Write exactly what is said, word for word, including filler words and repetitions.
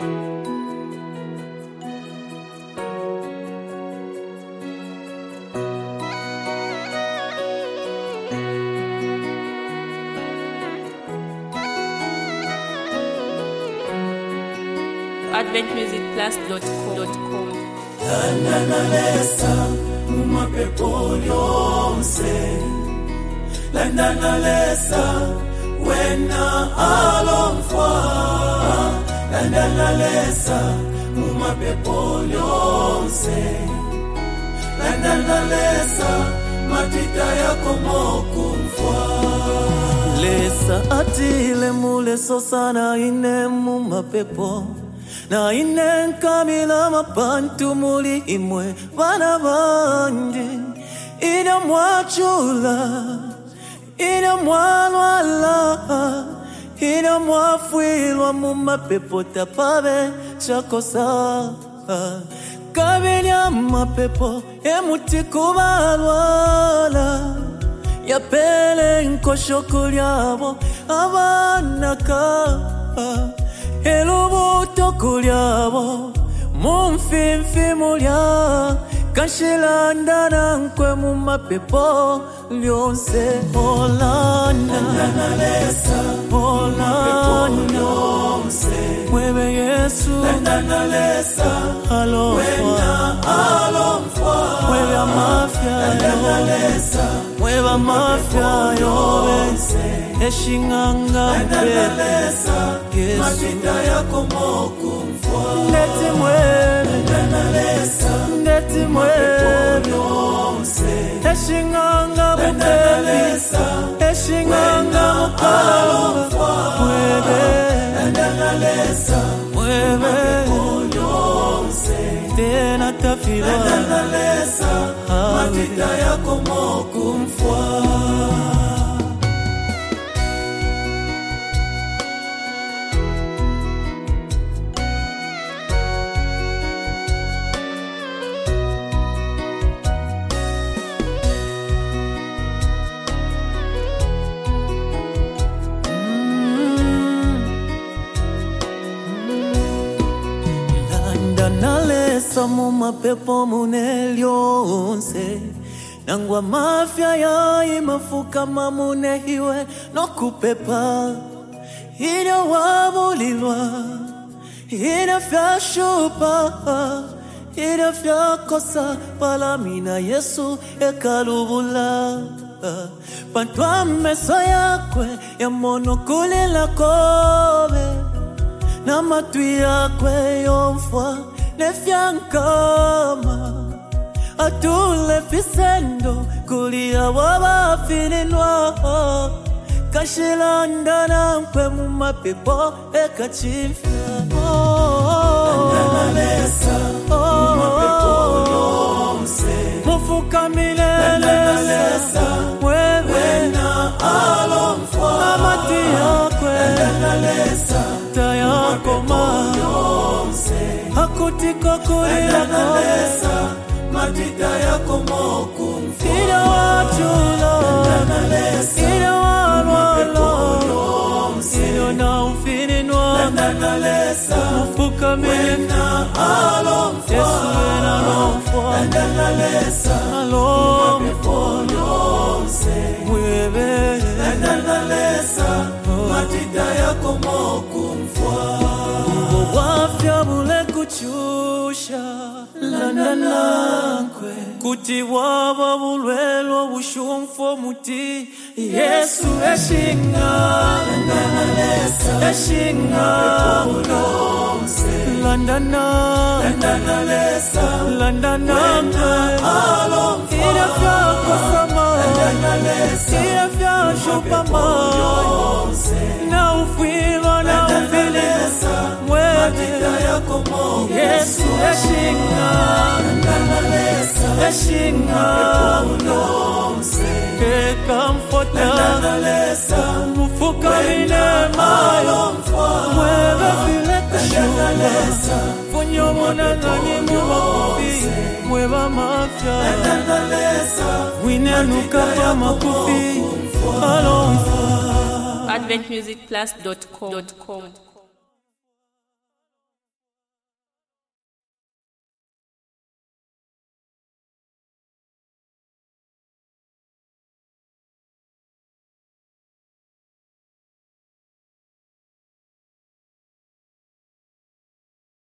advent music plus dot com. Landanalesa umapepo yonse, Landanalesa wena alomfwa, Landanalesa umapepo yonse, Landanalesa matita yako mokumfwa. Lesa atile mule sosana ine mumapepo, na ine kamila mapantu muli imwe vana vanji. Ina mwachula, ina mwalwala, ina mwafwilwa mumapepo tapave chakosa. Kabinya mapepo emuti kubalwala, yapele nkosho kulyabo abanaka. Elubuto kulyabo mumfimfi mulya, kashilandana nkwe mumapepo lyonse. Olanda Landanalesa Olanda mwebe Yesu, Landanalesa alomfwa wena alomfwa, mwebe amafya Landanalesa mwebe amafya yobense. Eshinganga Landanalesa Yesu matita yako mokumfwa. ndeti mwebe, Landanalesa ndeti mwebe yonse, eshinganga mutebi, Landanalesa eshinganga mukalomfwa mwebe, Landanalesa mwebe yonse, tena tafilwa. Landanalesa matita yako mokumfwa. Landanalesa mumapepo munelyonse, nangwa mafya ya imafuka mamune hiwe nokupepa. Ina wabulilwa, ina fyashupa, ina fyakosa palamina Yesu ekalubula. Pantwa meso yakwe ya mono kulela kobe, na matui yakwe yomfwa nefyankama. Atule fisendo kulia wabafininwa, kashilandana nkwe mumapepo ekachifya. Landanalesa umapepo yonse, mufuka milele Landanalesa wena alomfwa, amati yakwe Landanalesa tayakoma yonse, hakutiko kulila Landanalesa matita yako mokumfwa. ina wachula, Landanalesa ina walwala, yonse, ina na ufininwa. Landanalesa Mufuka milele wena alomfwa, Yesu wena alomfwa, Landanalesa alomfwa yonse, mwebe, Landanalesa matita yako mokumfwa. wafya bule kuchusha. Landanankwe kuti waba bulwelo bushumfo muti Yesu eshinga. Landanalesa Eshinga yonse, Landana Landanalesa Landanankwe alomfwa, ina fyakosama, Landanalesa ina fyashupama, yonse, na ufwilwa na ufili Landanalesa mwebe matita yako mokumfwa. Yesu eshinga. Landanalesa Eshinga yonse, kekamfota, Landanalesa mufuka minema alomfwa, mwebe vile kushuka. Landanalesa Funyo monanganyi mumakufi mweba mafya, Landanalesa winenuka pa makufi alomfa. advent music plus dot com.